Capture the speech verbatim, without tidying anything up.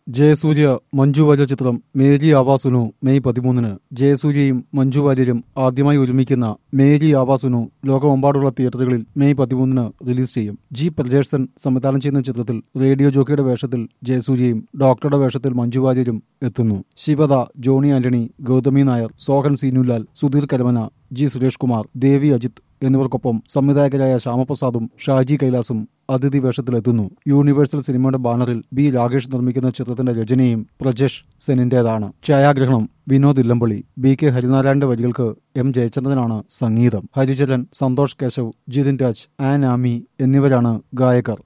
ജയസൂര്യ മഞ്ജു വാര്യർ ചിത്രം Mary ആവാസുനു May പതിമൂന്നിന്. ജയസൂര്യയും മഞ്ജു വാര്യരും ആദ്യമായി ഒരുമിക്കുന്ന മേരി ആവാസുനു ലോകമെമ്പാടുള്ള തിയേറ്ററുകളിൽ മെയ് പതിമൂന്നിന് റിലീസ് ചെയ്യും. ജി പ്രജേഴ്സൺ സംവിധാനം ചെയ്യുന്ന ചിത്രത്തിൽ റേഡിയോ ജോക്കിയുടെ വേഷത്തിൽ ജയസൂര്യയും ഡോക്ടറുടെ വേഷത്തിൽ മഞ്ജു വാര്യരും എത്തുന്നു. ശിവദ, ജോണി ആന്റണി, ഗൗതമി നായർ, സോഹൻ സീനുലാൽ, സുധീർ കരമന, ജി സുരേഷ് കുമാർ, ദേവി അജിത് എന്നിവർക്കൊപ്പം സംവിധായകരായ ശ്യാമപ്രസാദും ഷാജി കൈലാസും അതിഥി വേഷത്തിലെത്തുന്നു. യൂണിവേഴ്സൽ സിനിമയുടെ ബാനറിൽ ബി രാകേഷ് നിർമ്മിക്കുന്ന ചിത്രത്തിന്റെ രചനയും പ്രജേഷ് സെനിന്റേതാണ്. ഛായാഗ്രഹണം വിനോദ് ഇല്ലമ്പള്ളി. ബി കെ ഹരിനാരായണന്റെ വരികൾക്ക് എം ജയചന്ദ്രനാണ് സംഗീതം. ഹരിചരൻ, സന്തോഷ് കേശവ്, ജിതിൻ രാജ്, ആൻ ആമി എന്നിവരാണ് ഗായകർ.